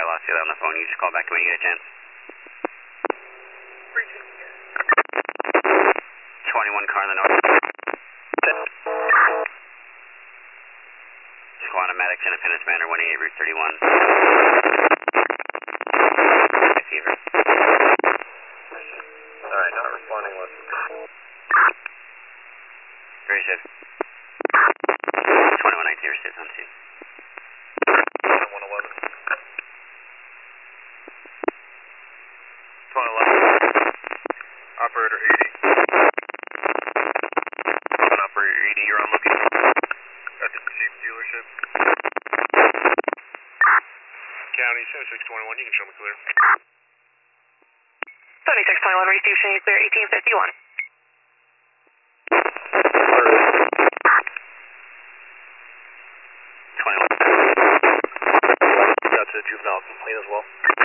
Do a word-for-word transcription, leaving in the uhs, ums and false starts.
lost you on the phone. You just call back when you get a chance. twenty-one car in the north. Just go automatics Independence Manor, one eighty-eight Route thirty-one. Receiver. Alright, not responding with. Very good. twenty-one nineteen received on scene. one eleven. twenty eleven. Operator eighty. On operator eighty, you're on looking at the Jeep dealership. County seventy-six twenty-one, you can show me clear. seventy-six twenty-one, receive, show you clear, eighteen fifty-one. twenty-one. Got to juvenile complaint as well.